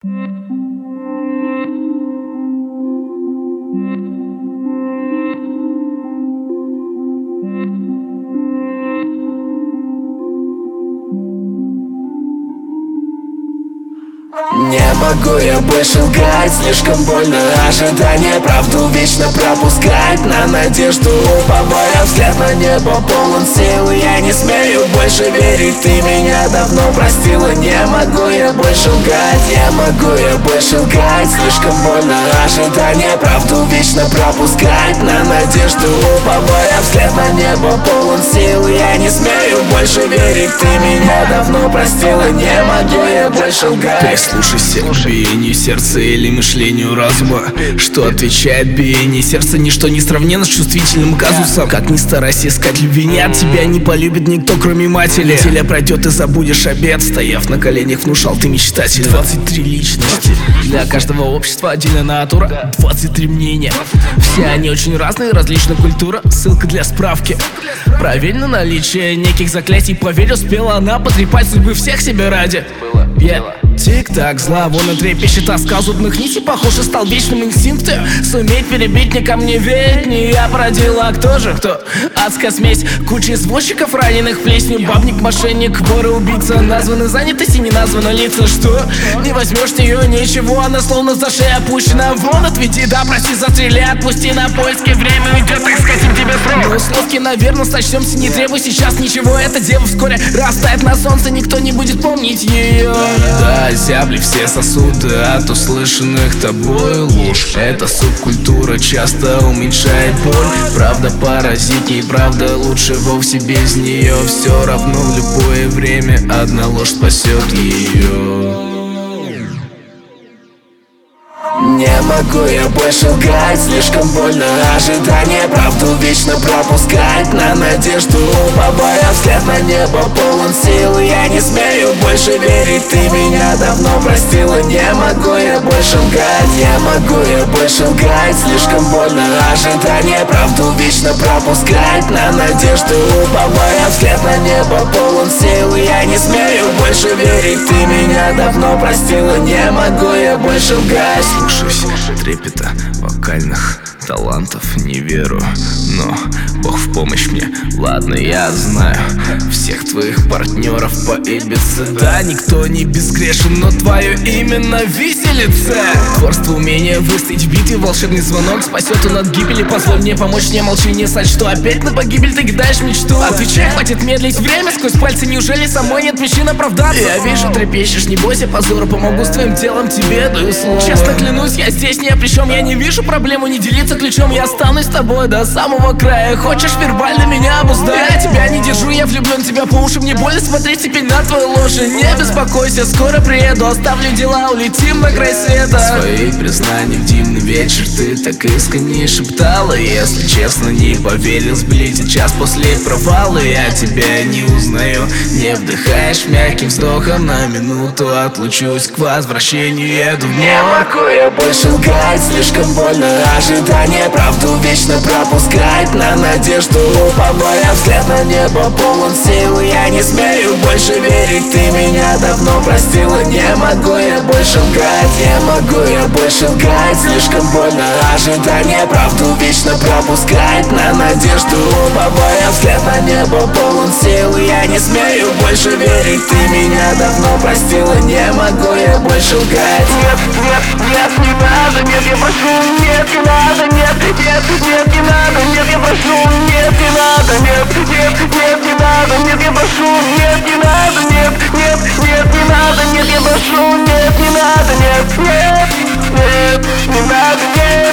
Не могу я больше лгать, слишком больно ожидание, правду вечно пропускать. На надежду уповая, взгляд на небо полон сил. Я не смею больше верить, ты меня давно простила. Не могу я больше лгать, не могу я больше лгать, слишком больно ожидание, правду вечно пропускать. На надежду уповая, взгляд на небо полон сил. Я не смею больше верить, ты меня давно простила. Не могу я больше лгать. Прислушайся к биению сердца или мышлению разума. Что отвечает биение сердца? Ничто не сравнено с чувствительным казусом. Как ни старайся искать любви, от тебя не полюбит никто, кроме матери. Неделя пройдет и забудешь обед. Стояв на коленях, внушал ты мечтатель. 23 личности, для каждого общества отдельная натура. 23 мнения, все они очень разные, различная культура. Ссылка для справки. Проверено наличие неких заклятий. Поверь, успела она потрепать судьбы всех себе ради. Тик-так, зловонно трепещет тоска зубных нитей. Похоже, стал вечным инстинктом суметь перебить, не ко мне ведь не я породила, а кто же? Кто? Адская смесь, куча извозчиков, раненых плесенью. Бабник, мошенник, вор и убийца. Названы занятости, не названы лица. Что? Не возьмешь нее ничего, она словно за шею опущена. Вон, отведи, да, прости, застрели, отпусти на поиски. Время уйдет, так сказать, тебе срок. Но условки, наверное, сочтемся, не требуй сейчас ничего. Эта дева вскоре растает на солнце, никто не будет помнить ее. Озябли все сосуды от услышанных тобой ложь. Эта субкультура часто уменьшает боль. Правда паразитней, правда лучше вовсе без нее. Все равно в любое время одна ложь спасет ее. Не могу я больше лгать, слишком больно ожидание, правду вечно пропускать. На надежду уповая, взгляд на небо полон сил. Я не смею больше верить, ты меня давно простила. Не могу я больше лгать, не могу я больше лгать, слишком больно ожидание, правду вечно пропускать. На надежду уповая, взгляд на небо полон сил. Я не смею больше верить, ты меня давно простила. Не могу я больше лгать. Слушаюсь трепета вокальных талантов, не верю, но Бог в помощь мне. Ладно, я знаю всех твоих партнеров по Ибице. Да, никто не безгрешен, но твое имя на виселице. Творство, умение выстоять в битве, волшебный звонок спасет он от гибели. Позволь мне помочь, не молчи, не сать, что опять на погибель ты кидаешь мечту. Отвечай, хватит медлить время сквозь пальцы, неужели самой нет причин оправдаться? Я вижу, трепещешь, не бойся позора, помогу с твоим делом, тебе даю слово. Честно клянусь, я здесь не при чем, я не вижу проблему не делиться ключом. Я останусь с тобой до самого края. Хочешь вербально меня обуздать? Я тебя не держу, я влюблен в тебя по уши. Мне больно смотреть теперь на твою ложь. Не беспокойся, скоро приеду, оставлю дела, улетим на край света. Свои признания в дивный вечер ты так искренне шептала. Если честно, не поверил, сблизит час после провала. Я тебя не узнаю, не вдыхаешь мягким вздохом. На минуту отлучусь, к возвращению еду. Не могу я больше лгать, слишком больно ожидание, правду вечно пропускать. На надежду уповая, взгляд на небо полон сил. Я не смею больше верить, ты меня давно простила. Не могу я больше лгать, не могу я больше лгать, слишком больно ожидание, правду вечно пропускать. На надежду уповая, взгляд на небо полон сил. Я не смею больше верить, ты меня давно простила. Не могу я больше лгать. Нет, нет, нет, не надо, нет, я прошу, нет, не надо, нет, нет, нет, не надо, нет, я прошу, нет, не надо, нет, нет, нет, не надо, нет, я прошу, нет, не надо, нет, нет, нет, не надо, нет, я прошу, нет, не надо, нет, нет, нет, не надо, нет.